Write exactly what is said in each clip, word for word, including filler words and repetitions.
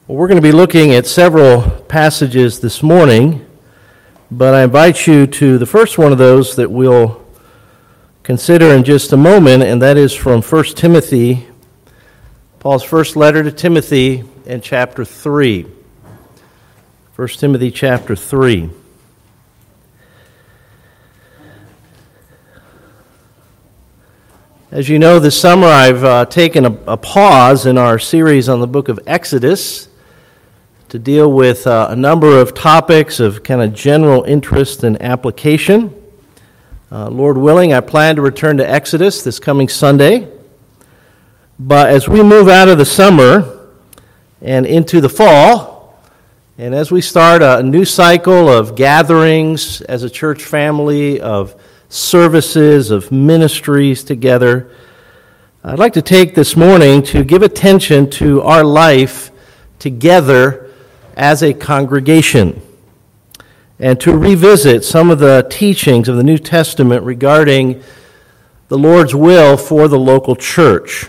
Well, we're going to be looking at several passages this morning, but I invite you to the first one of those that we'll consider in just a moment, and that is from First Timothy, Paul's first letter to Timothy in chapter three. First Timothy chapter three. As you know, this summer I've uh, taken a, a pause in our series on the book of Exodus to deal with uh, a number of topics of kind of general interest and application. Uh, Lord willing, I plan to return to Exodus this coming Sunday. But as we move out of the summer and into the fall, and as we start a new cycle of gatherings as a church family, of services, of ministries together, I'd like to take this morning to give attention to our life together as a congregation, and to revisit some of the teachings of the New Testament regarding the Lord's will for the local church.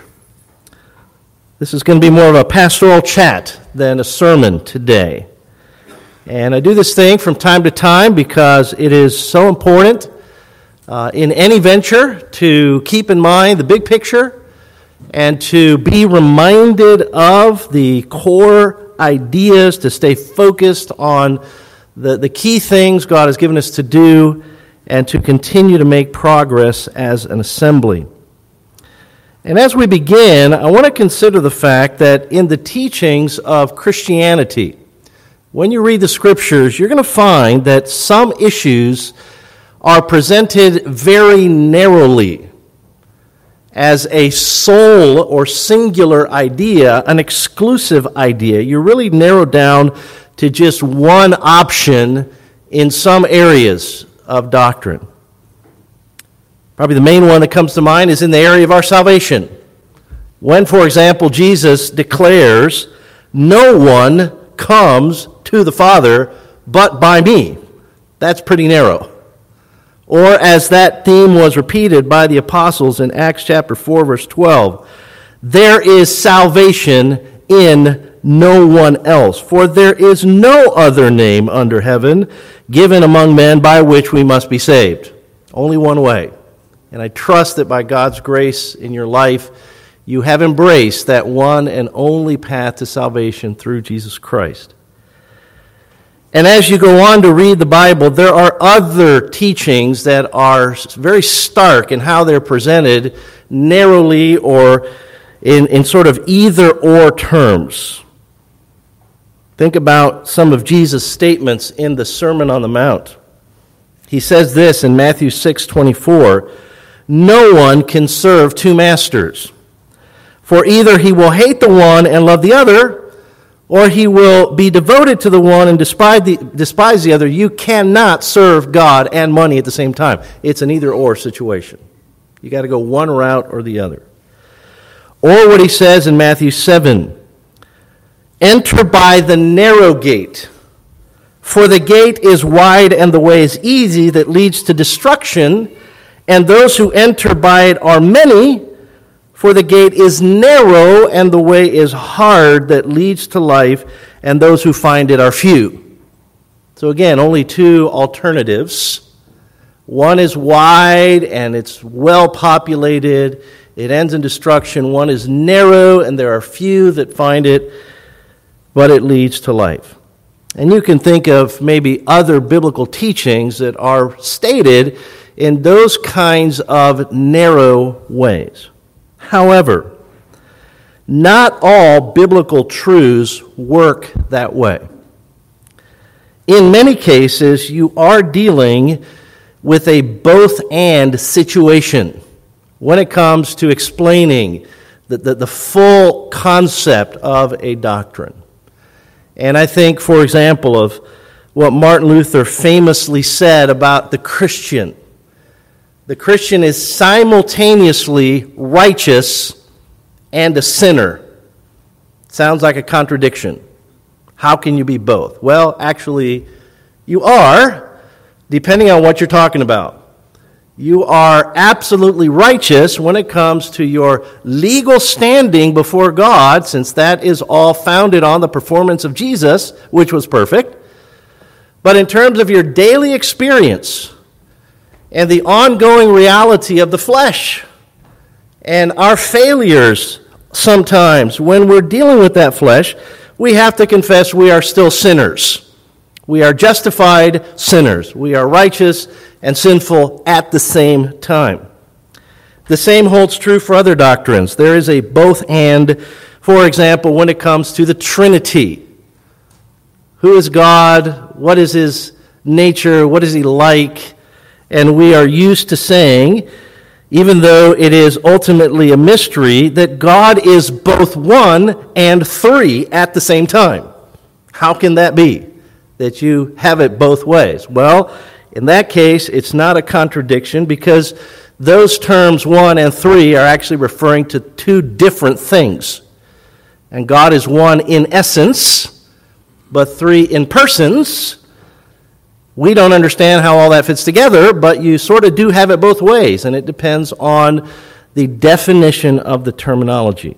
This is going to be more of a pastoral chat than a sermon today. And I do this thing from time to time because it is so important uh, in any venture to keep in mind the big picture and to be reminded of the core ideas, to stay focused on the, the key things God has given us to do, and to continue to make progress as an assembly. And as we begin, I want to consider the fact that in the teachings of Christianity, when you read the Scriptures, you're going to find that some issues are presented very narrowly as a sole or singular idea, an exclusive idea. You're really narrowed down to just one option in some areas of doctrine. Probably the main one that comes to mind is in the area of our salvation. When, for example, Jesus declares, "No one comes to the Father but by me." That's pretty narrow. Or as that theme was repeated by the apostles in Acts chapter four, verse twelve, "There is salvation in no one else, for there is no other name under heaven given among men by which we must be saved." Only one way. And I trust that by God's grace in your life, you have embraced that one and only path to salvation through Jesus Christ. And as you go on to read the Bible, there are other teachings that are very stark in how they're presented, narrowly or in, in sort of either-or terms. Think about some of Jesus' statements in the Sermon on the Mount. He says this in Matthew six twenty-four, "No one can serve two masters, for either he will hate the one and love the other, or he will be devoted to the one and despise the, despise the other. You cannot serve God and money at the same time." It's an either-or situation. You got to go one route or the other. Or what he says in Matthew seven, "Enter by the narrow gate, for the gate is wide and the way is easy that leads to destruction, and those who enter by it are many. For the gate is narrow and the way is hard that leads to life, and those who find it are few." So again, only two alternatives. One is wide and it's well populated. It ends in destruction. One is narrow and there are few that find it, but it leads to life. And you can think of maybe other biblical teachings that are stated in those kinds of narrow ways. However, not all biblical truths work that way. In many cases, you are dealing with a both-and situation when it comes to explaining the, the, the full concept of a doctrine. And I think, for example, of what Martin Luther famously said about the Christian. The Christian is simultaneously righteous and a sinner. Sounds like a contradiction. How can you be both? Well, actually, you are, depending on what you're talking about. You are absolutely righteous when it comes to your legal standing before God, since that is all founded on the performance of Jesus, which was perfect. But in terms of your daily experience and the ongoing reality of the flesh and our failures sometimes when we're dealing with that flesh, we have to confess we are still sinners. We are justified sinners. We are righteous and sinful at the same time. The same holds true for other doctrines. There is a both-and, for example, when it comes to the Trinity. Who is God? What is his nature? What is he like? And we are used to saying, even though it is ultimately a mystery, that God is both one and three at the same time. How can that be, that you have it both ways? Well, in that case, it's not a contradiction because those terms one and three are actually referring to two different things. And God is one in essence, but three in persons. We don't understand how all that fits together, but you sort of do have it both ways, and it depends on the definition of the terminology.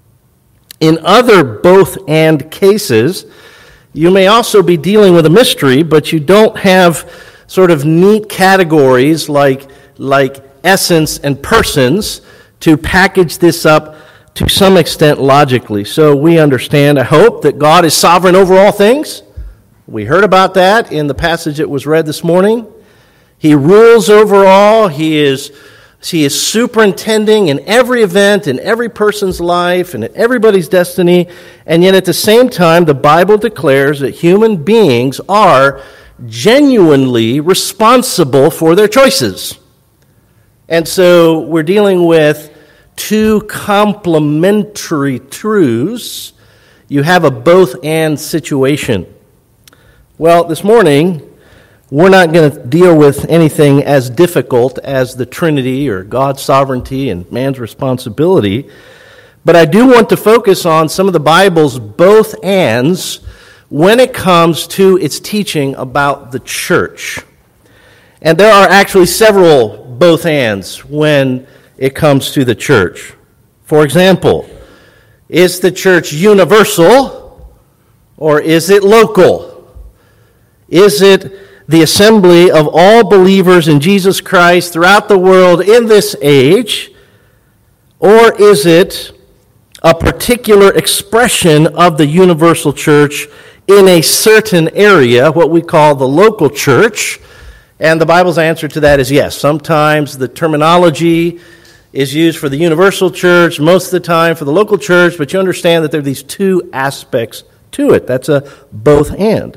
In other both-and cases, you may also be dealing with a mystery, but you don't have sort of neat categories like, like essence and persons to package this up to some extent logically. So we understand, I hope, that God is sovereign over all things. We heard about that in the passage that was read this morning. He rules over all. He is, he is superintending in every event, in every person's life, and in everybody's destiny. And yet at the same time, the Bible declares that human beings are genuinely responsible for their choices. And so we're dealing with two complementary truths. You have a both-and situation. Well, this morning, we're not going to deal with anything as difficult as the Trinity or God's sovereignty and man's responsibility, but I do want to focus on some of the Bible's both-ands when it comes to its teaching about the church. And there are actually several both-ands when it comes to the church. For example, is the church universal or is it local? Is it the assembly of all believers in Jesus Christ throughout the world in this age? Or is it a particular expression of the universal church in a certain area, what we call the local church? And the Bible's answer to that is yes. Sometimes the terminology is used for the universal church, most of the time for the local church, but you understand that there are these two aspects to it. That's a both-and.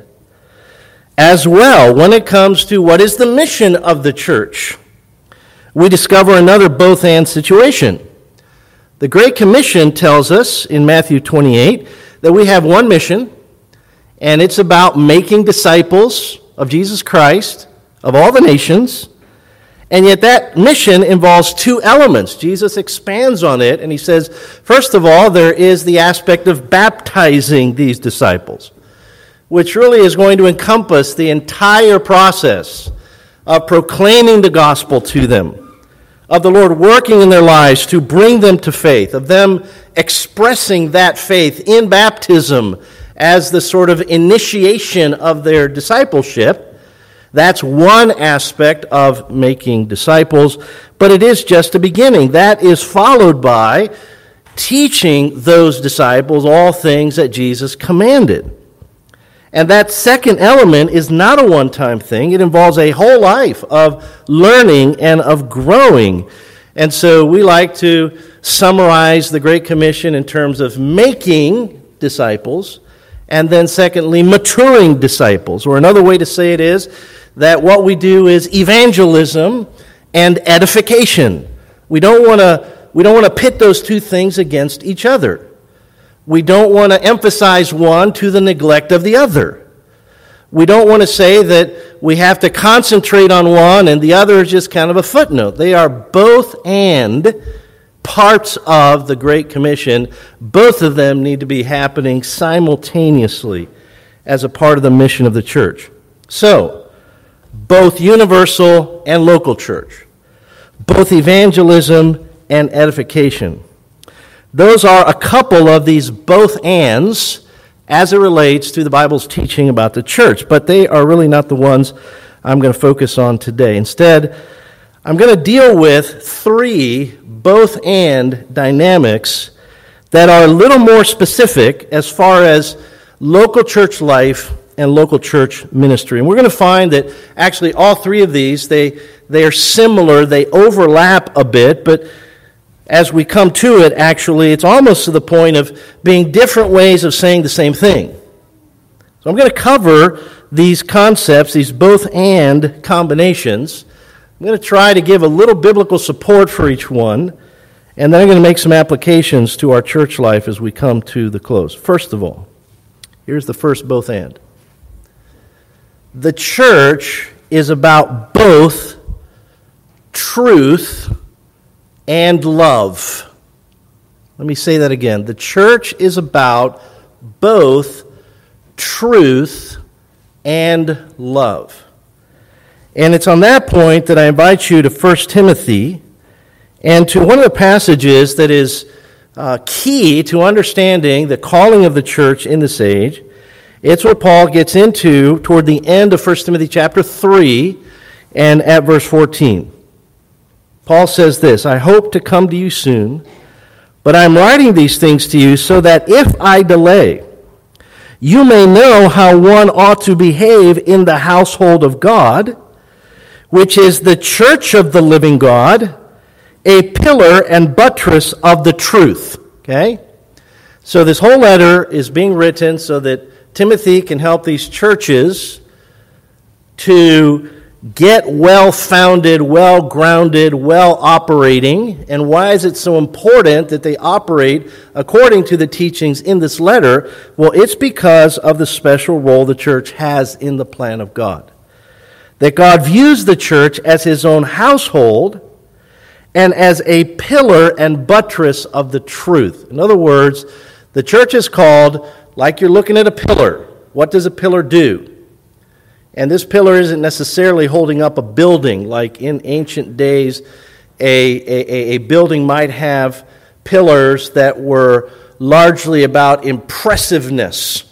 As well, when it comes to what is the mission of the church, we discover another both-and situation. The Great Commission tells us in Matthew twenty-eight that we have one mission, and it's about making disciples of Jesus Christ, of all the nations, and yet that mission involves two elements. Jesus expands on it, and he says, first of all, there is the aspect of baptizing these disciples, which really is going to encompass the entire process of proclaiming the gospel to them, of the Lord working in their lives to bring them to faith, of them expressing that faith in baptism as the sort of initiation of their discipleship. That's one aspect of making disciples, but it is just a beginning. That is followed by teaching those disciples all things that Jesus commanded. And that second element is not a one-time thing. It involves a whole life of learning and of growing. And so we like to summarize the Great Commission in terms of making disciples, and then secondly, maturing disciples. Or another way to say it is that what we do is evangelism and edification. We don't want to we don't want to pit those two things against each other. We don't want to emphasize one to the neglect of the other. We don't want to say that we have to concentrate on one and the other is just kind of a footnote. They are both and parts of the Great Commission. Both of them need to be happening simultaneously as a part of the mission of the church. So, both universal and local church. both evangelism and edification. Those are a couple of these both ands as it relates to the Bible's teaching about the church, but they are really not the ones I'm going to focus on today. Instead, I'm going to deal with three both and dynamics that are a little more specific as far as local church life and local church ministry. And we're going to find that actually all three of these, they, they are similar, they overlap a bit, but as we come to it, actually, it's almost to the point of being different ways of saying the same thing. So I'm going to cover these concepts, these both and combinations. I'm going to try to give a little biblical support for each one, and then I'm going to make some applications to our church life as we come to the close. First of all, here's the first both and. The church is about both truth and love. Let me say that again. The church is about both truth and love. And it's on that point that I invite you to First Timothy and to one of the passages that is uh, key to understanding the calling of the church in this age. It's what Paul gets into toward the end of First Timothy chapter three and at verse fourteen. Paul says this, I hope to come to you soon, but I'm writing these things to you so that if I delay, you may know how one ought to behave in the household of God, which is the church of the living God, a pillar and buttress of the truth. Okay? So this whole letter is being written so that Timothy can help these churches to get well-founded, well-grounded, well-operating. And why is it so important that they operate according to the teachings in this letter? Well, it's because of the special role the church has in the plan of God. That God views the church as his own household and as a pillar and buttress of the truth. In other words, the church is called, like you're looking at a pillar. What does a pillar do? And this pillar isn't necessarily holding up a building, like in ancient days, a, a, a building might have pillars that were largely about impressiveness.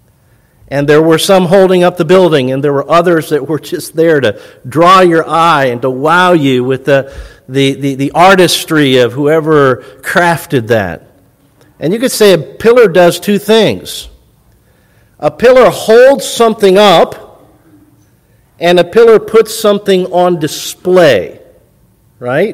And there were some holding up the building, and there were others that were just there to draw your eye and to wow you with the, the, the, the artistry of whoever crafted that. And you could say a pillar does two things. A pillar holds something up, and a pillar puts something on display, right?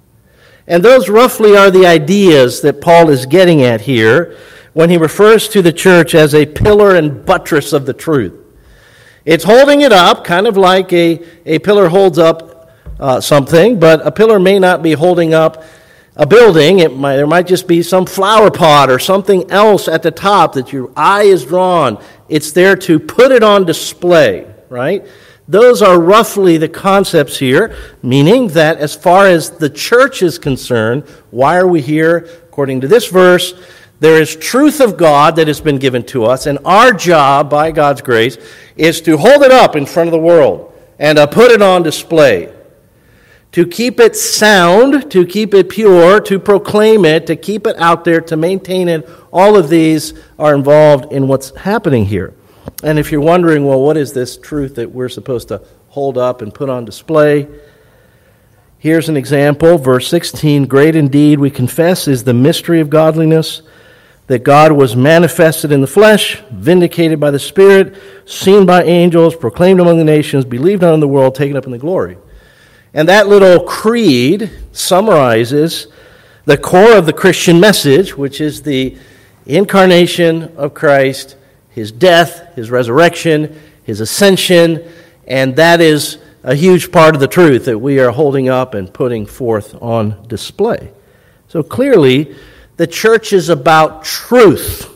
And those roughly are the ideas that Paul is getting at here when he refers to the church as a pillar and buttress of the truth. It's holding it up, kind of like a, a pillar holds up uh, something, but a pillar may not be holding up a building. It might, there might just be some flower pot or something else at the top that your eye is drawn. It's there to put it on display, right? Those are roughly the concepts here, meaning that as far as the church is concerned, why are we here? According to this verse, there is truth of God that has been given to us, and our job, by God's grace, is to hold it up in front of the world and to put it on display, to keep it sound, to keep it pure, to proclaim it, to keep it out there, to maintain it. All of these are involved in what's happening here. And if you're wondering, well, what is this truth that we're supposed to hold up and put on display? Here's an example, verse sixteen, great indeed, we confess, is the mystery of godliness, that God was manifested in the flesh, vindicated by the Spirit, seen by angels, proclaimed among the nations, believed on in the world, taken up in the glory. And that little creed summarizes the core of the Christian message, which is the incarnation of Christ, his death, his resurrection, his ascension, and that is a huge part of the truth that we are holding up and putting forth on display. So clearly, the church is about truth,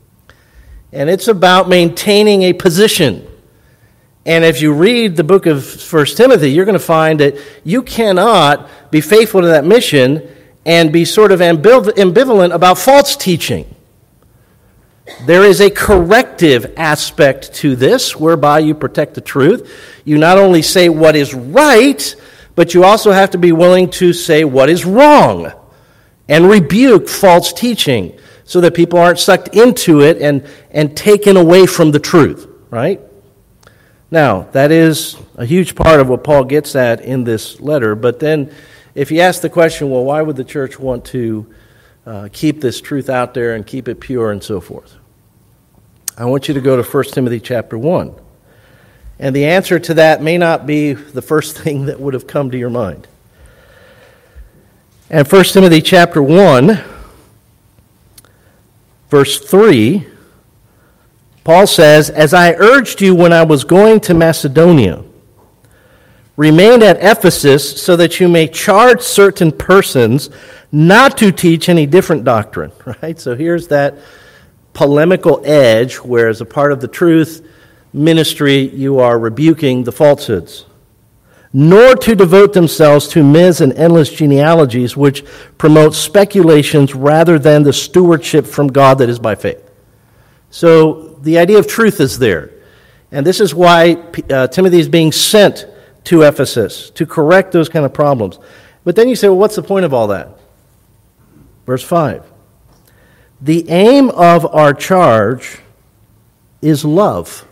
and it's about maintaining a position. And if you read the book of First Timothy, you're going to find that you cannot be faithful to that mission and be sort of ambivalent about false teaching. There is a corrective aspect to this, whereby you protect the truth. You not only say what is right, but you also have to be willing to say what is wrong and rebuke false teaching so that people aren't sucked into it and, and taken away from the truth, right? Now, that is a huge part of what Paul gets at in this letter, but then if you ask the question, well, why would the church want to uh, keep this truth out there and keep it pure and so forth? I want you to go to First Timothy chapter one. And the answer to that may not be the first thing that would have come to your mind. And First Timothy chapter one, verse three, Paul says, "As I urged you when I was going to Macedonia, remain at Ephesus so that you may charge certain persons not to teach any different doctrine." Right? So here's that polemical edge where as a part of the truth ministry you are rebuking the falsehoods. "Nor to devote themselves to myths and endless genealogies which promote speculations rather than the stewardship from God that is by faith." So the idea of truth is there. And this is why uh, Timothy is being sent to Ephesus to correct those kind of problems. But then you say, well, what's the point of all that? Verse five. "The aim of our charge is love.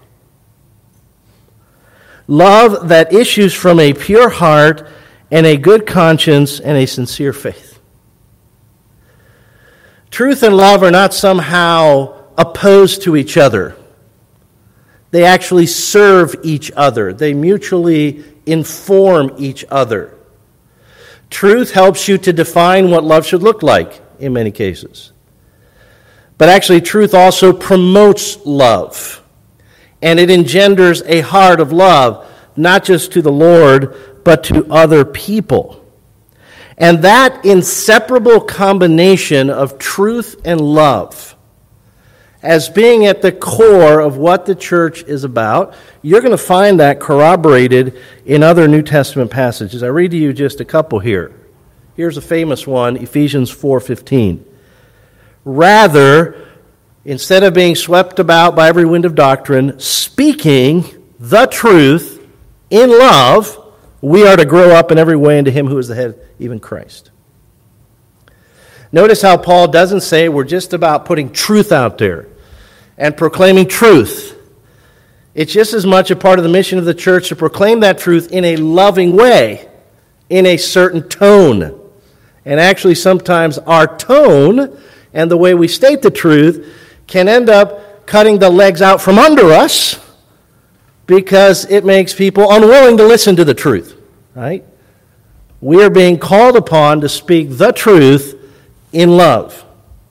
Love that issues from a pure heart and a good conscience and a sincere faith." Truth and love are not somehow opposed to each other. They actually serve each other. They mutually inform each other. Truth helps you to define what love should look like in many cases. But actually, truth also promotes love. And it engenders a heart of love, not just to the Lord, but to other people. And that inseparable combination of truth and love, as being at the core of what the church is about, you're going to find that corroborated in other New Testament passages. I read to you just a couple here. Here's a famous one, Ephesians four fifteen. "Rather, instead of being swept about by every wind of doctrine, speaking the truth in love, we are to grow up in every way into him who is the head, even Christ." Notice how Paul doesn't say we're just about putting truth out there and proclaiming truth. It's just as much a part of the mission of the church to proclaim that truth in a loving way, in a certain tone. And actually sometimes our tone and the way we state the truth can end up cutting the legs out from under us because it makes people unwilling to listen to the truth, right? We are being called upon to speak the truth in love.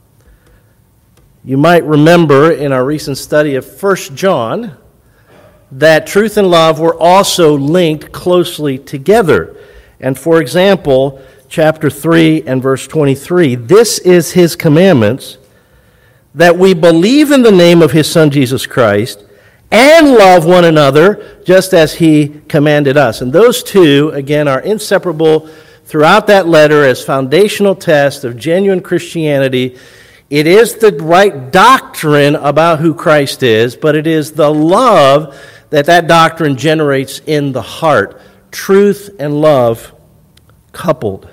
You might remember in our recent study of First John that truth and love were also linked closely together. And for example, chapter three and verse twenty-three, "This is his commandments, that we believe in the name of his Son Jesus Christ and love one another just as he commanded us." And those two, again, are inseparable throughout that letter as foundational tests of genuine Christianity. It is the right doctrine about who Christ is, but it is the love that that doctrine generates in the heart. Truth and love coupled.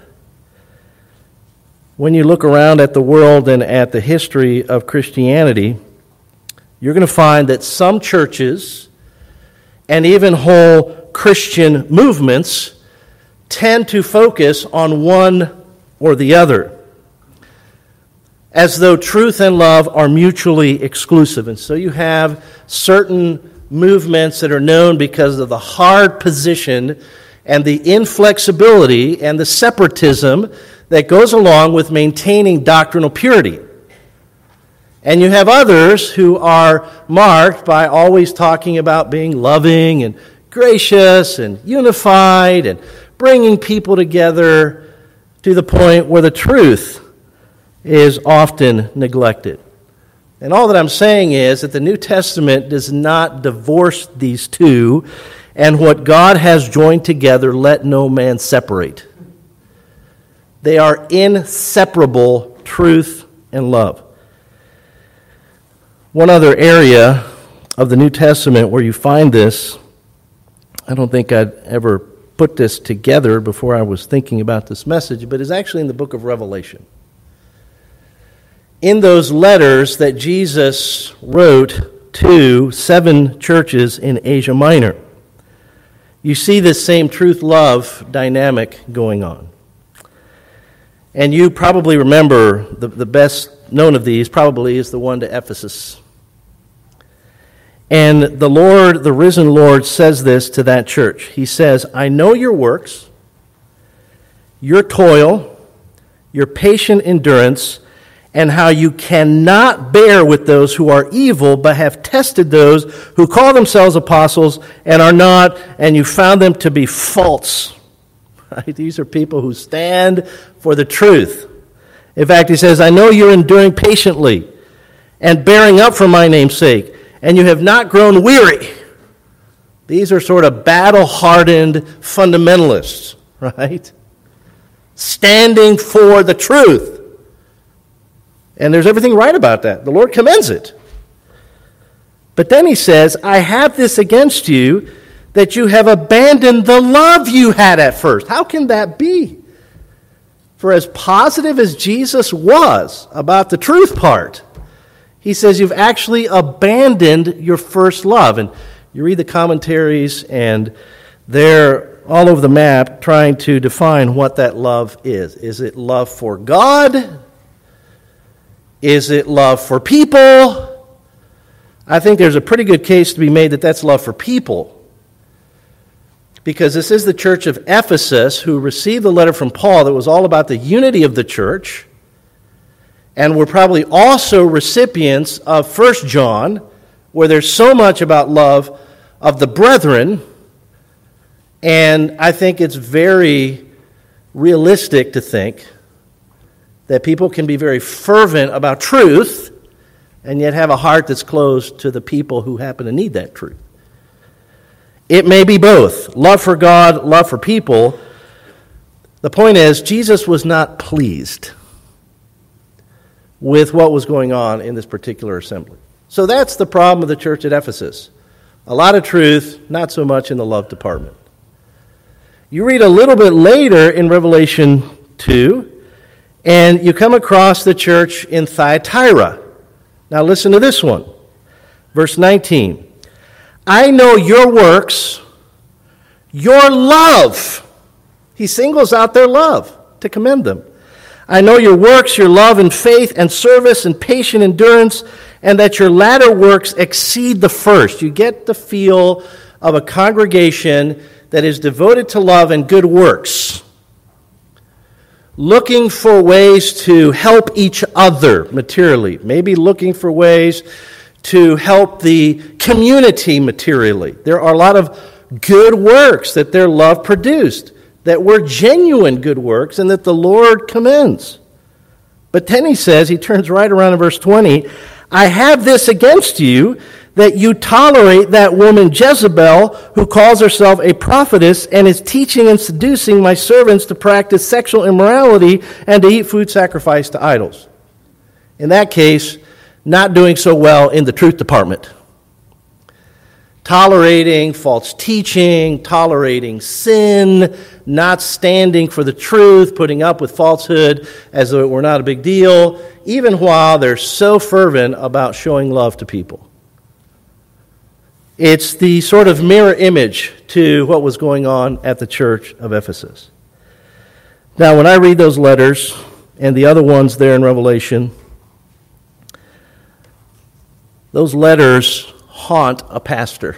When you look around at the world and at the history of Christianity, you're going to find that some churches and even whole Christian movements tend to focus on one or the other, as though truth and love are mutually exclusive. And so you have certain movements that are known because of the hard position and the inflexibility and the separatism that goes along with maintaining doctrinal purity. And you have others who are marked by always talking about being loving and gracious and unified and bringing people together to the point where the truth is often neglected. And all that I'm saying is that the New Testament does not divorce these two, and what God has joined together, let no man separate. They are inseparable, truth and love. One other area of the New Testament where you find this, I don't think I'd ever put this together before I was thinking about this message, but is actually in the book of Revelation. In those letters that Jesus wrote to seven churches in Asia Minor, you see this same truth-love dynamic going on. And you probably remember the, the best known of these probably is the one to Ephesus. And the Lord, the risen Lord, says this to that church. He says, I know your works, your toil, your patient endurance, and how you cannot bear with those who are evil, but have tested those who call themselves apostles and are not, and you found them to be false. Right? These are people who stand for the truth. In fact, he says, I know you're enduring patiently and bearing up for my name's sake, and you have not grown weary. These are sort of battle-hardened fundamentalists, right? Standing for the truth. And there's everything right about that. The Lord commends it. But then he says, I have this against you, that you have abandoned the love you had at first. How can that be? For as positive as Jesus was about the truth part, he says you've actually abandoned your first love. And you read the commentaries, and they're all over the map trying to define what that love is. Is it love for God? Is it love for people? I think there's a pretty good case to be made that that's love for people. Because this is the church of Ephesus who received the letter from Paul that was all about the unity of the church, and were probably also recipients of First John, where there's so much about love of the brethren. And I think it's very realistic to think that people can be very fervent about truth and yet have a heart that's closed to the people who happen to need that truth. It may be both, love for God, love for people. The point is, Jesus was not pleased with what was going on in this particular assembly. So that's the problem of the church at Ephesus. A lot of truth, not so much in the love department. You read a little bit later in Revelation two, and you come across the church in Thyatira. Now listen to this one. Verse nineteen. I know your works, your love. He singles out their love to commend them. I know your works, your love and faith and service and patient endurance, and that your latter works exceed the first. You get the feel of a congregation that is devoted to love and good works, looking for ways to help each other materially, maybe looking for ways to help the community materially. There are a lot of good works that their love produced, that were genuine good works and that the Lord commends. But then he says, he turns right around in verse twenty, I have this against you, that you tolerate that woman Jezebel, who calls herself a prophetess and is teaching and seducing my servants to practice sexual immorality and to eat food sacrificed to idols. In that case, not doing so well in the truth department. Tolerating false teaching, tolerating sin, not standing for the truth, putting up with falsehood as though it were not a big deal, even while they're so fervent about showing love to people. It's the sort of mirror image to what was going on at the church of Ephesus. Now, when I read those letters and the other ones there in Revelation, those letters haunt a pastor.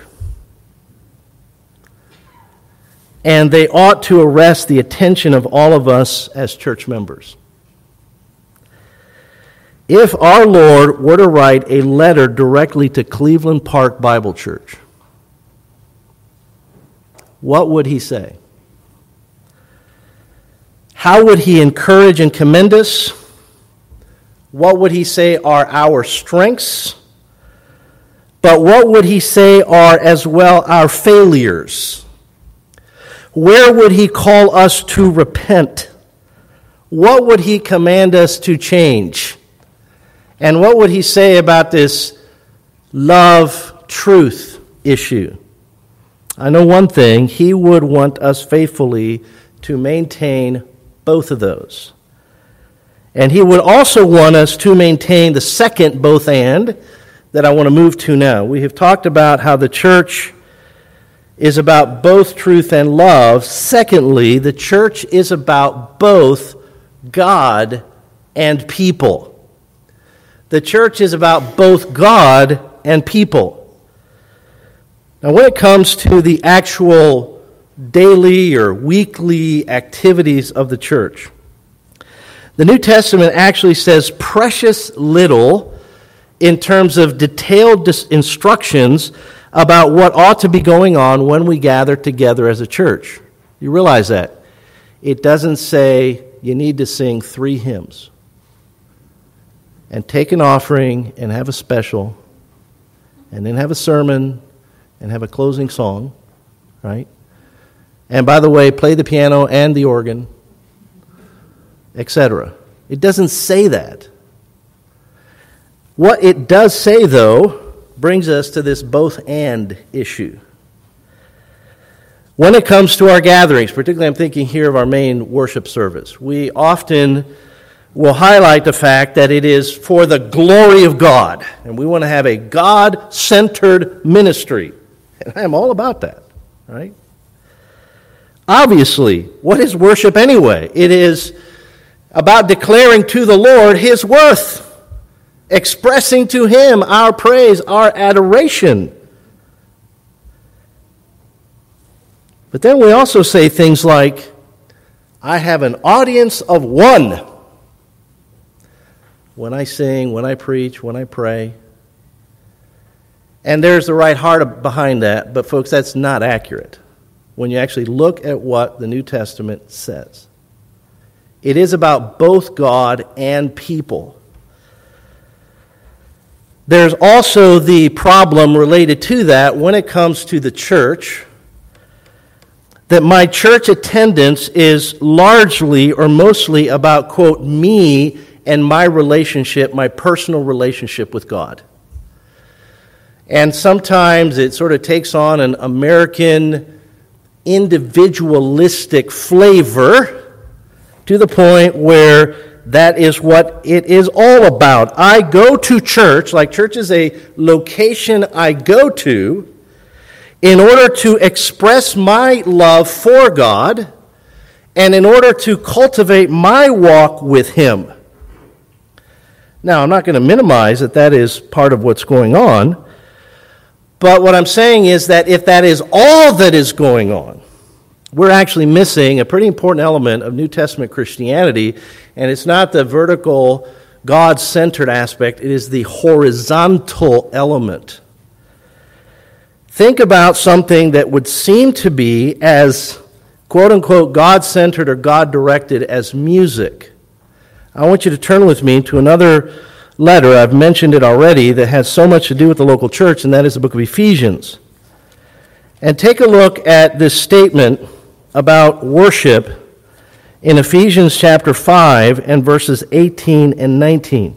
And they ought to arrest the attention of all of us as church members. If our Lord were to write a letter directly to Cleveland Park Bible Church, what would he say? How would he encourage and commend us? What would he say are our strengths? But what would he say are as well our failures? Where would he call us to repent? What would he command us to change? And what would he say about this love truth issue? I know one thing, he would want us faithfully to maintain both of those. And he would also want us to maintain the second both and that I want to move to now. We have talked about how the church is about both truth and love. Secondly, the church is about both God and people. The church is about both God and people. Now, when it comes to the actual daily or weekly activities of the church, the New Testament actually says precious little in terms of detailed instructions about what ought to be going on when we gather together as a church. You realize that? It doesn't say you need to sing three hymns and take an offering and have a special and then have a sermon and have a closing song, right? And by the way, play the piano and the organ, et cetera. It doesn't say that. What it does say, though, brings us to this both and issue. When it comes to our gatherings, particularly I'm thinking here of our main worship service, we often will highlight the fact that it is for the glory of God, and we want to have a God-centered ministry. And I am all about that, right? Obviously, what is worship anyway? It is about declaring to the Lord His worth, expressing to Him our praise, our adoration. But then we also say things like, I have an audience of one when I sing, when I preach, when I pray. And there's the right heart behind that, but folks, that's not accurate when you actually look at what the New Testament says. It is about both God and people. There's also the problem related to that when it comes to the church, that my church attendance is largely or mostly about, quote, me and my relationship, my personal relationship with God. And sometimes it sort of takes on an American individualistic flavor to the point where that is what it is all about. I go to church, like church is a location I go to, in order to express my love for God and in order to cultivate my walk with Him. Now, I'm not going to minimize that that is part of what's going on, but what I'm saying is that if that is all that is going on, we're actually missing a pretty important element of New Testament Christianity, and it's not the vertical, God-centered aspect, it is the horizontal element. Think about something that would seem to be as, quote-unquote, God-centered or God-directed as music. I want you to turn with me to another letter, I've mentioned it already, that has so much to do with the local church, and that is the book of Ephesians. And take a look at this statement about worship in Ephesians chapter five and verses eighteen and nineteen.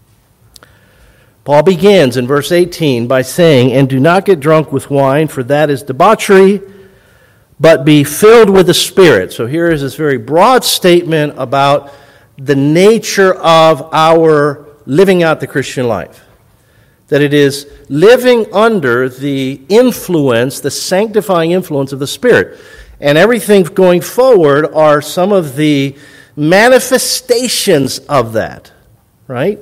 Paul begins in verse eighteen by saying, "And do not get drunk with wine, for that is debauchery, but be filled with the Spirit." So here is this very broad statement about the nature of our living out the Christian life. That it is living under the influence, the sanctifying influence of the Spirit. And everything going forward are some of the manifestations of that, right?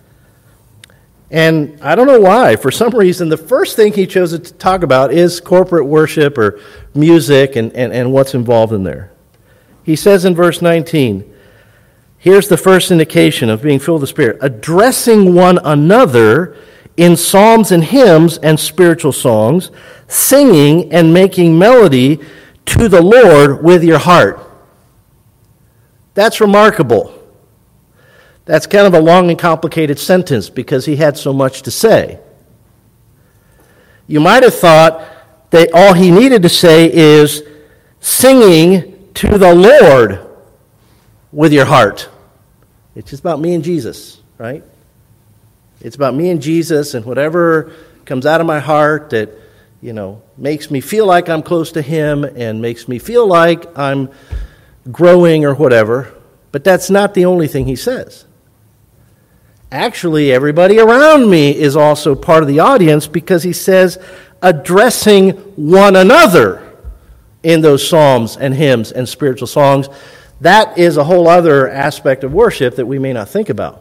And I don't know why. For some reason, the first thing he chose to talk about is corporate worship or music and, and, and what's involved in there. He says in verse nineteen, here's the first indication of being filled with the Spirit. Addressing one another in psalms and hymns and spiritual songs, singing and making melody to the Lord with your heart. That's remarkable. That's kind of a long and complicated sentence because he had so much to say. You might have thought that all he needed to say is singing to the Lord with your heart. It's just about me and Jesus, right? It's about me and Jesus and whatever comes out of my heart that you know, makes me feel like I'm close to Him and makes me feel like I'm growing or whatever. But that's not the only thing he says. Actually, everybody around me is also part of the audience, because he says addressing one another in those psalms and hymns and spiritual songs. That is a whole other aspect of worship that we may not think about.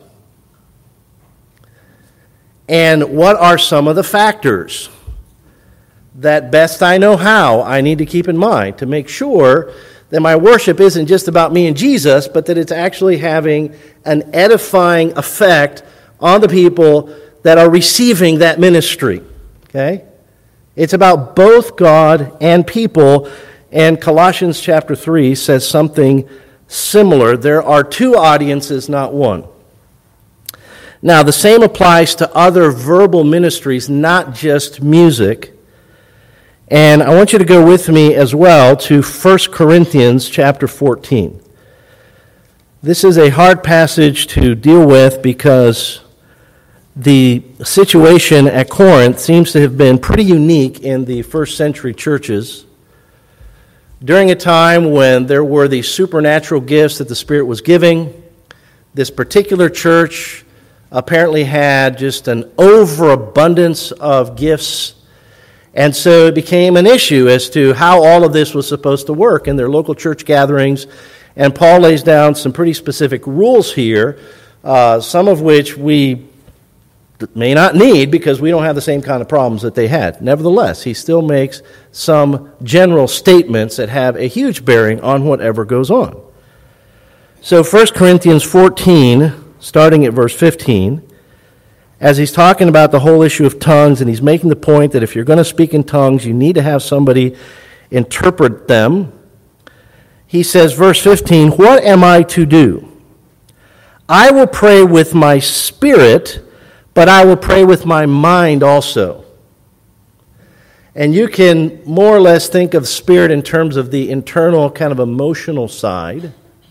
And what are some of the factors that, best I know how, I need to keep in mind to make sure that my worship isn't just about me and Jesus, but that it's actually having an edifying effect on the people that are receiving that ministry? Okay? It's about both God and people, and Colossians chapter three says something similar. There are two audiences, not one. Now, the same applies to other verbal ministries, not just music. And I want you to go with me as well to First Corinthians chapter fourteen. This is a hard passage to deal with because the situation at Corinth seems to have been pretty unique in the first century churches. During a time when there were these supernatural gifts that the Spirit was giving, this particular church apparently had just an overabundance of gifts. And so it became an issue as to how all of this was supposed to work in their local church gatherings. And Paul lays down some pretty specific rules here, uh, some of which we may not need because we don't have the same kind of problems that they had. Nevertheless, he still makes some general statements that have a huge bearing on whatever goes on. So First Corinthians fourteen, starting at verse fifteen, as he's talking about the whole issue of tongues, and he's making the point that if you're going to speak in tongues, you need to have somebody interpret them. He says, verse fifteen, "What am I to do? I will pray with my spirit, but I will pray with my mind also." And you can more or less think of spirit in terms of the internal kind of emotional side,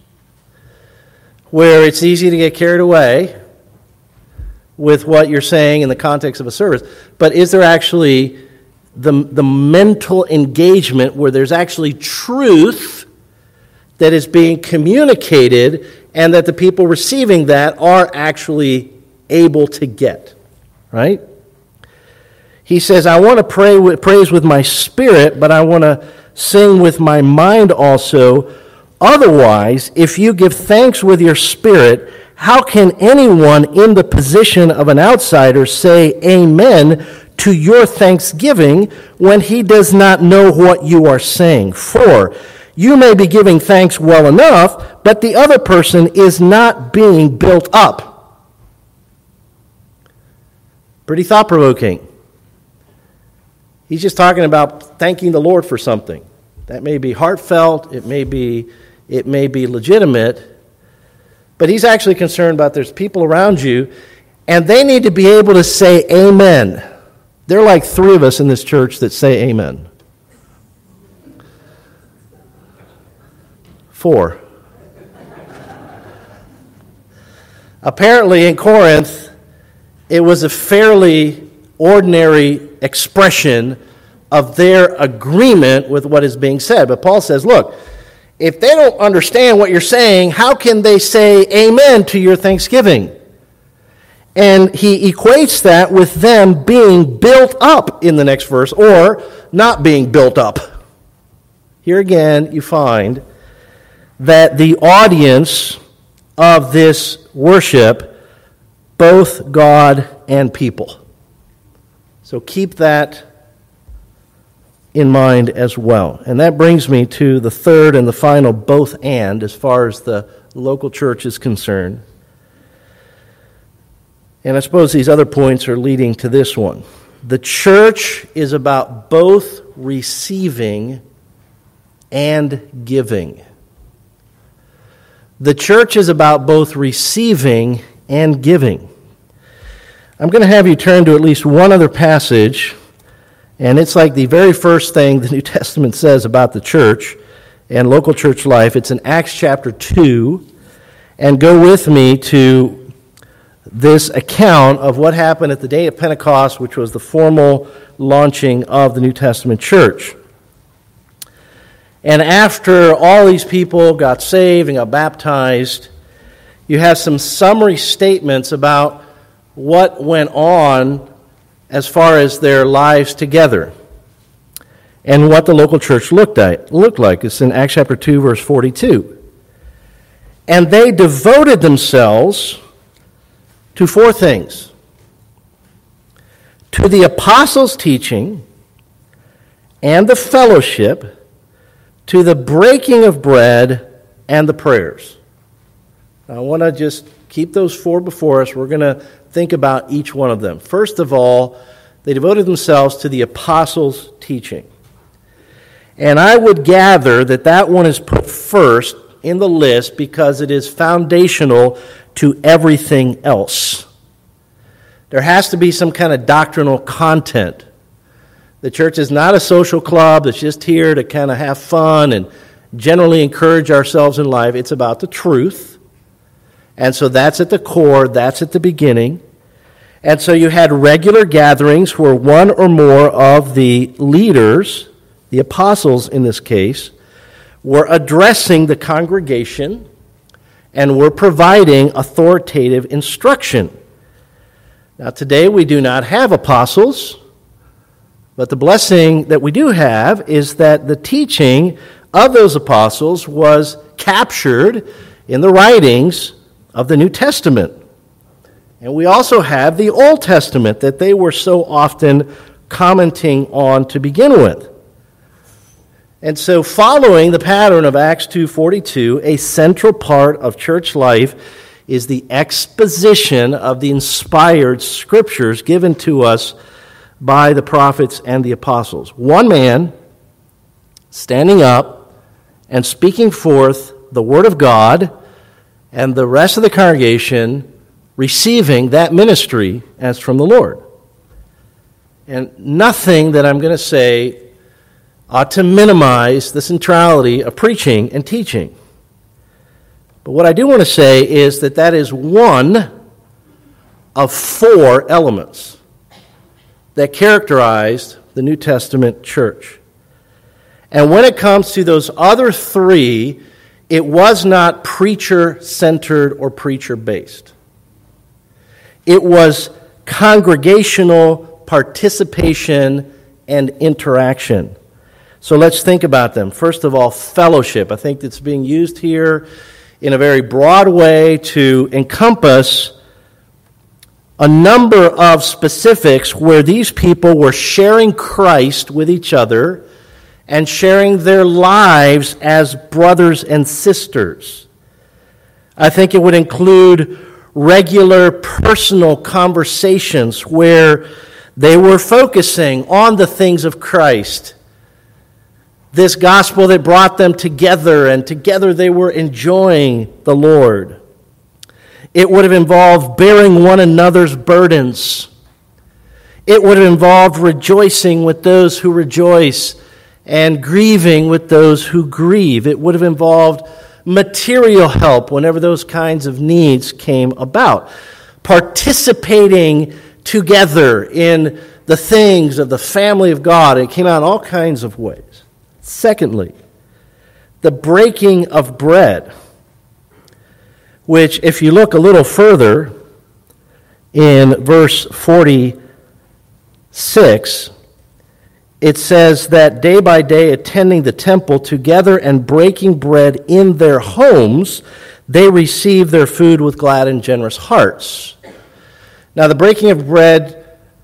where it's easy to get carried away with what you're saying in the context of a service. But is there actually the, the mental engagement where there's actually truth that is being communicated and that the people receiving that are actually able to get? Right? He says, I want to pray with, praise with my spirit, but I want to sing with my mind also. Otherwise, if you give thanks with your spirit, how can anyone in the position of an outsider say amen to your thanksgiving when he does not know what you are saying? For you may be giving thanks well enough, but the other person is not being built up. Pretty thought-provoking. He's just talking about thanking the Lord for something. That may be heartfelt, it may be, it may be legitimate, but he's actually concerned about there's people around you, and they need to be able to say amen. There are like three of us in this church that say amen. Four. Apparently in Corinth, it was a fairly ordinary expression of their agreement with what is being said. But Paul says, look, if they don't understand what you're saying, how can they say amen to your thanksgiving? And he equates that with them being built up in the next verse, or not being built up. Here again, you find that the audience of this worship, both God and people. So keep that in mind as well. And that brings me to the third and the final both and as far as the local church is concerned. And I suppose these other points are leading to this one. The church is about both receiving and giving. The church is about both receiving and giving. I'm going to have you turn to at least one other passage, and it's like the very first thing the New Testament says about the church and local church life. It's in Acts chapter two, and go with me to this account of what happened at the day of Pentecost, which was the formal launching of the New Testament church. And after all these people got saved and got baptized, you have some summary statements about what went on as far as their lives together and what the local church looked at, looked like. It's in Acts chapter two, verse forty-two. And they devoted themselves to four things: to the apostles' teaching and the fellowship, to the breaking of bread and the prayers. Now, I want to just keep those four before us. We're going to think about each one of them. First of all, they devoted themselves to the apostles' teaching. And I would gather that that one is put first in the list because it is foundational to everything else. There has to be some kind of doctrinal content. The church is not a social club that's just here to kind of have fun and generally encourage ourselves in life. It's about the truth. And so that's at the core, that's at the beginning. And so you had regular gatherings where one or more of the leaders, the apostles in this case, were addressing the congregation and were providing authoritative instruction. Now today we do not have apostles, but the blessing that we do have is that the teaching of those apostles was captured in the writings of the New Testament. And we also have the Old Testament that they were so often commenting on to begin with. And so following the pattern of Acts two forty-two, a central part of church life is the exposition of the inspired scriptures given to us by the prophets and the apostles. One man standing up and speaking forth the word of God, and the rest of the congregation receiving that ministry as from the Lord. And nothing that I'm going to say ought to minimize the centrality of preaching and teaching. But what I do want to say is that that is one of four elements that characterized the New Testament church. And when it comes to those other three, it was not preacher-centered or preacher-based. It was congregational participation and interaction. So let's think about them. First of all, fellowship. I think it's being used here in a very broad way to encompass a number of specifics where these people were sharing Christ with each other and sharing their lives as brothers and sisters. I think it would include regular personal conversations where they were focusing on the things of Christ, this gospel that brought them together, and together they were enjoying the Lord. It would have involved bearing one another's burdens. It would have involved rejoicing with those who rejoice and grieving with those who grieve. It would have involved material help whenever those kinds of needs came about. Participating together in the things of the family of God. It came out in all kinds of ways. Secondly, the breaking of bread, which, if you look a little further in verse forty-six, it says that day by day, attending the temple together and breaking bread in their homes, they received their food with glad and generous hearts. Now, the breaking of bread,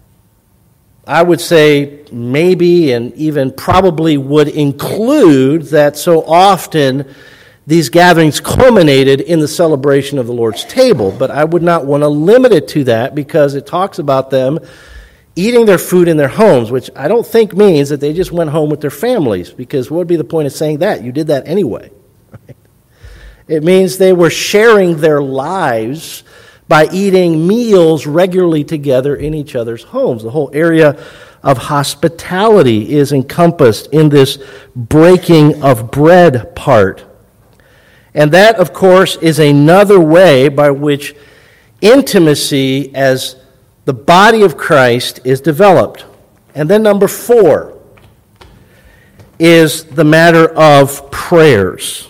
I would say maybe and even probably would include that so often these gatherings culminated in the celebration of the Lord's table. But I would not want to limit it to that because it talks about them eating their food in their homes, which I don't think means that they just went home with their families, because what would be the point of saying that? You did that anyway. Right? It means they were sharing their lives by eating meals regularly together in each other's homes. The whole area of hospitality is encompassed in this breaking of bread part. And that, of course, is another way by which intimacy as the body of Christ is developed. And then number four is the matter of prayers.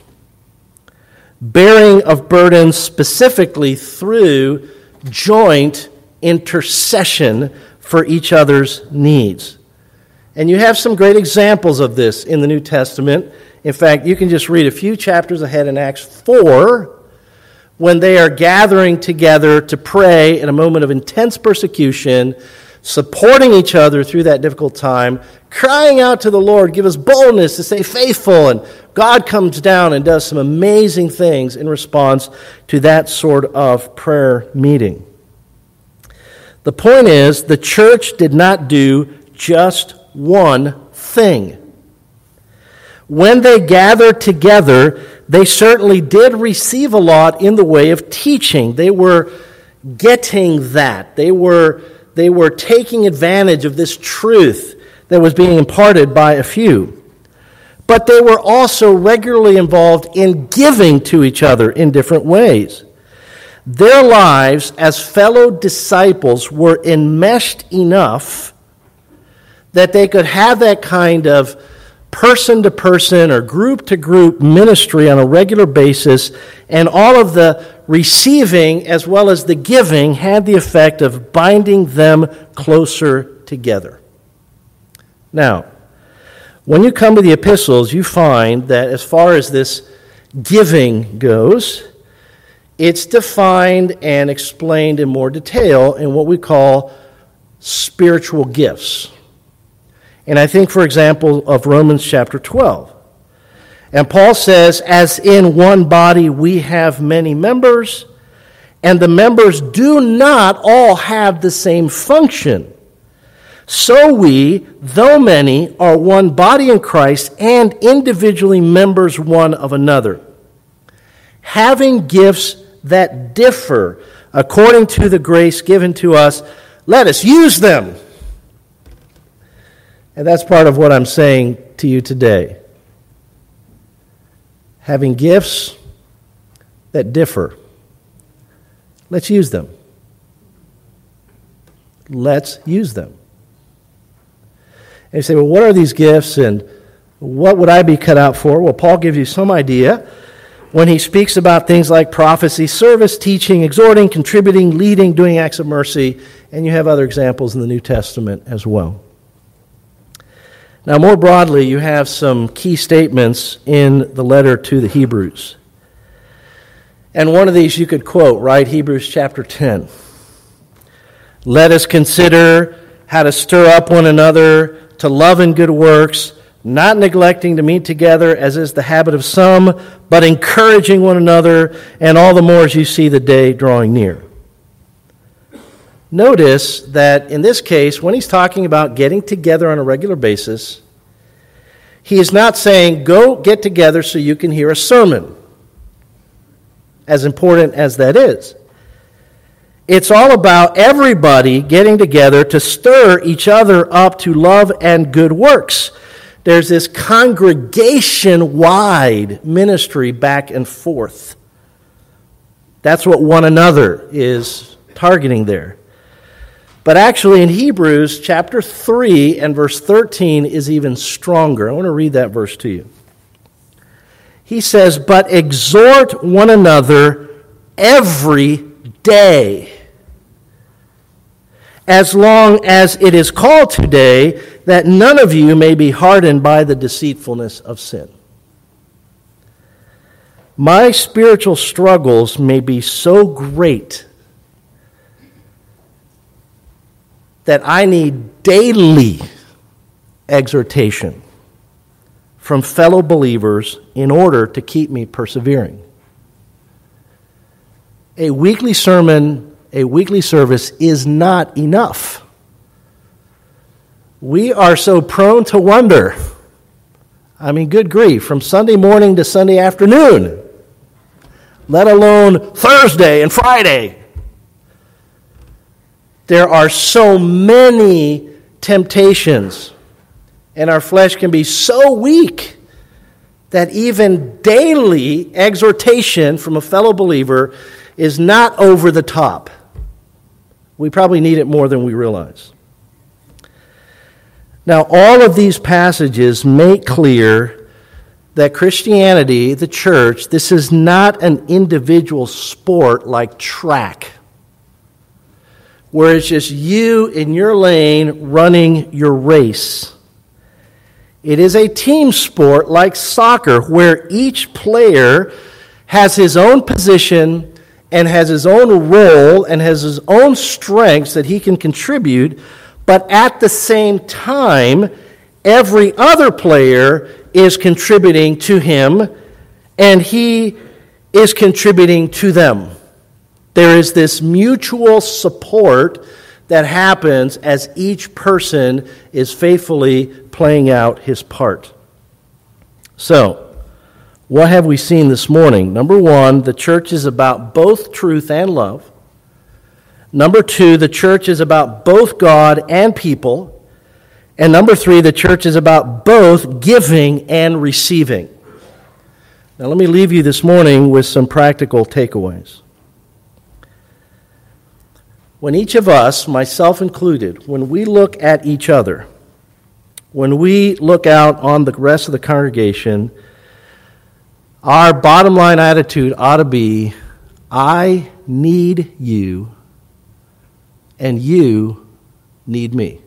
Bearing of burdens specifically through joint intercession for each other's needs. And you have some great examples of this in the New Testament. In fact, you can just read a few chapters ahead in Acts four, when they are gathering together to pray in a moment of intense persecution, supporting each other through that difficult time, crying out to the Lord, give us boldness to stay faithful. And God comes down and does some amazing things in response to that sort of prayer meeting. The point is, the church did not do just one thing. When they gathered together, they certainly did receive a lot in the way of teaching. They were getting that. They were, they were taking advantage of this truth that was being imparted by a few. But they were also regularly involved in giving to each other in different ways. Their lives as fellow disciples were enmeshed enough that they could have that kind of person-to-person or group-to-group ministry on a regular basis, and all of the receiving as well as the giving had the effect of binding them closer together. Now, when you come to the epistles, you find that as far as this giving goes, it's defined and explained in more detail in what we call spiritual gifts. And I think, for example, of Romans chapter twelve. And Paul says, as in one body we have many members, and the members do not all have the same function. So we, though many, are one body in Christ and individually members one of another, having gifts that differ according to the grace given to us. Let us use them. And that's part of what I'm saying to you today. Having gifts that differ. Let's use them. Let's use them. And you say, well, what are these gifts and what would I be cut out for? Well, Paul gives you some idea when he speaks about things like prophecy, service, teaching, exhorting, contributing, leading, doing acts of mercy, and you have other examples in the New Testament as well. Now, more broadly, you have some key statements in the letter to the Hebrews. And one of these you could quote, right? Hebrews chapter ten. Let us consider how to stir up one another to love and good works, not neglecting to meet together as is the habit of some, but encouraging one another, and all the more as you see the day drawing near. Notice that in this case, when he's talking about getting together on a regular basis, he is not saying, go get together so you can hear a sermon, as important as that is. It's all about everybody getting together to stir each other up to love and good works. There's this congregation-wide ministry back and forth. That's what one another is targeting there. But actually in Hebrews chapter three and verse thirteen is even stronger. I want to read that verse to you. He says, but exhort one another every day, as long as it is called today, that none of you may be hardened by the deceitfulness of sin. My spiritual struggles may be so great that I need daily exhortation from fellow believers in order to keep me persevering. A weekly sermon, a weekly service is not enough. We are so prone to wonder. I mean, good grief, from Sunday morning to Sunday afternoon, let alone Thursday and Friday. There are so many temptations, and our flesh can be so weak that even daily exhortation from a fellow believer is not over the top. We probably need it more than we realize. Now, all of these passages make clear that Christianity, the church, this is not an individual sport like track, where it's just you in your lane running your race. It is a team sport like soccer, where each player has his own position and has his own role and has his own strengths that he can contribute, but at the same time, every other player is contributing to him, and he is contributing to them. There is this mutual support that happens as each person is faithfully playing out his part. So, what have we seen this morning? Number one, the church is about both truth and love. Number two, the church is about both God and people. And number three, the church is about both giving and receiving. Now, let me leave you this morning with some practical takeaways. When each of us, myself included, when we look at each other, when we look out on the rest of the congregation, our bottom line attitude ought to be, I need you, and you need me.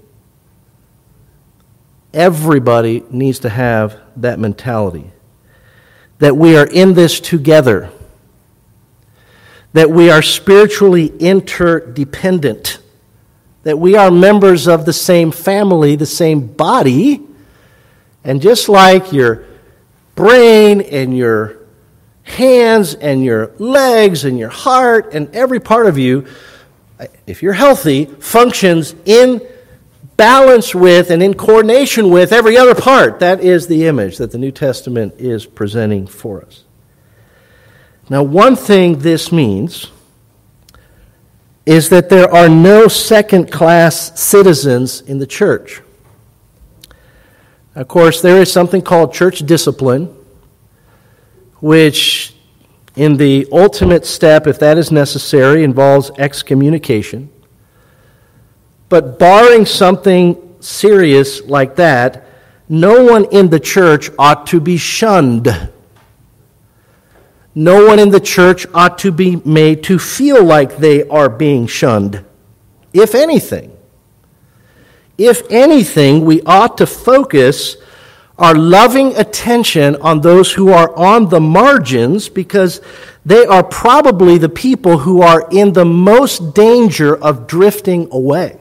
Everybody needs to have that mentality, that we are in this together, that we are spiritually interdependent, that we are members of the same family, the same body, and just like your brain and your hands and your legs and your heart and every part of you, if you're healthy, functions in balance with and in coordination with every other part. That is the image that the New Testament is presenting for us. Now, one thing this means is that there are no second-class citizens in the church. Of course, there is something called church discipline, which in the ultimate step, if that is necessary, involves excommunication. But barring something serious like that, no one in the church ought to be shunned. No one in the church ought to be made to feel like they are being shunned. If anything, if anything, we ought to focus our loving attention on those who are on the margins, because they are probably the people who are in the most danger of drifting away.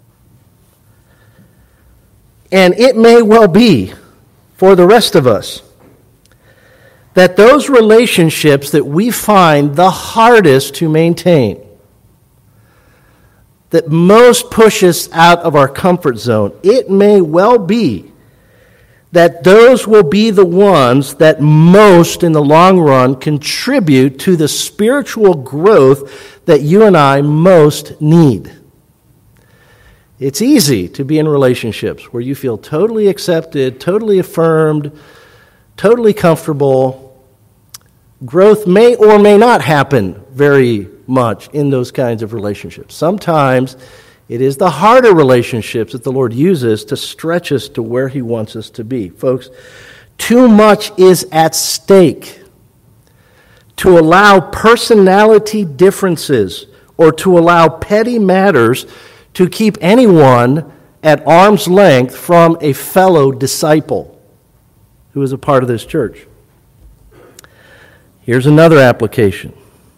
And it may well be, for the rest of us, that those relationships that we find the hardest to maintain, that most push us out of our comfort zone, it may well be that those will be the ones that most in the long run contribute to the spiritual growth that you and I most need. It's easy to be in relationships where you feel totally accepted, totally affirmed, totally comfortable. Growth may or may not happen very much in those kinds of relationships. Sometimes it is the harder relationships that the Lord uses to stretch us to where He wants us to be. Folks, too much is at stake to allow personality differences or to allow petty matters to keep anyone at arm's length from a fellow disciple who is a part of this church. Here's another application.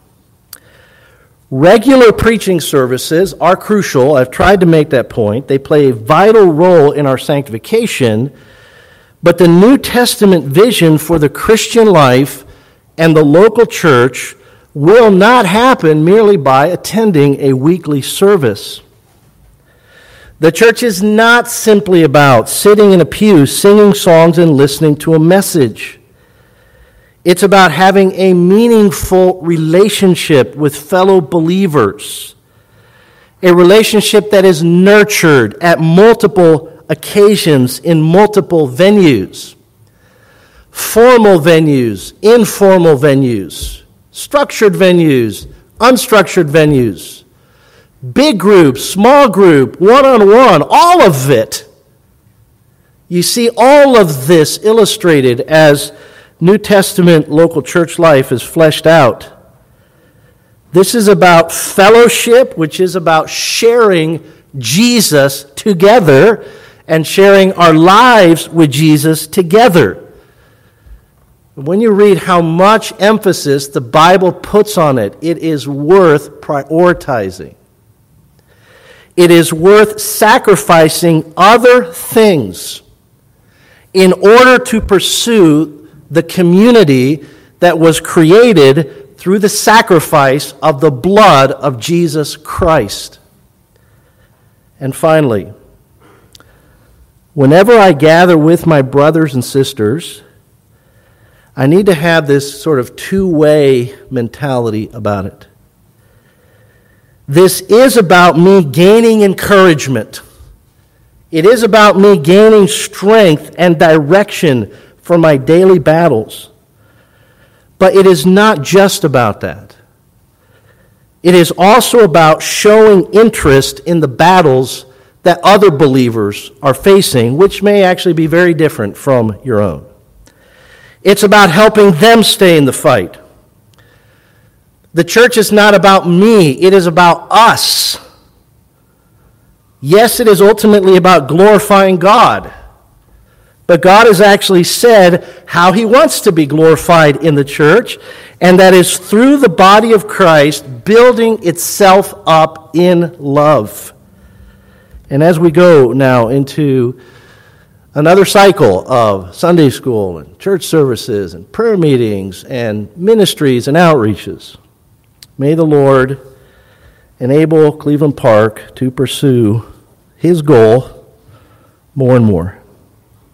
Regular preaching services are crucial. I've tried to make that point. They play a vital role in our sanctification, but the New Testament vision for the Christian life and the local church will not happen merely by attending a weekly service. The church is not simply about sitting in a pew, singing songs, and listening to a message. It's about having a meaningful relationship with fellow believers, a relationship that is nurtured at multiple occasions in multiple venues, formal venues, informal venues, structured venues, unstructured venues, Big group, small group, one-on-one, all of it. You see all of this illustrated as New Testament local church life is fleshed out. This is about fellowship, which is about sharing Jesus together and sharing our lives with Jesus together. When you read how much emphasis the Bible puts on it, it is worth prioritizing. It is worth sacrificing other things in order to pursue the community that was created through the sacrifice of the blood of Jesus Christ. And finally, whenever I gather with my brothers and sisters, I need to have this sort of two-way mentality about it. This is about me gaining encouragement. It is about me gaining strength and direction for my daily battles. But it is not just about that. It is also about showing interest in the battles that other believers are facing, which may actually be very different from your own. It's about helping them stay in the fight. The church is not about me, it is about us. Yes, it is ultimately about glorifying God. But God has actually said how He wants to be glorified in the church, and that is through the body of Christ building itself up in love. And as we go now into another cycle of Sunday school and church services and prayer meetings and ministries and outreaches, may the Lord enable Cleveland Park to pursue His goal more and more.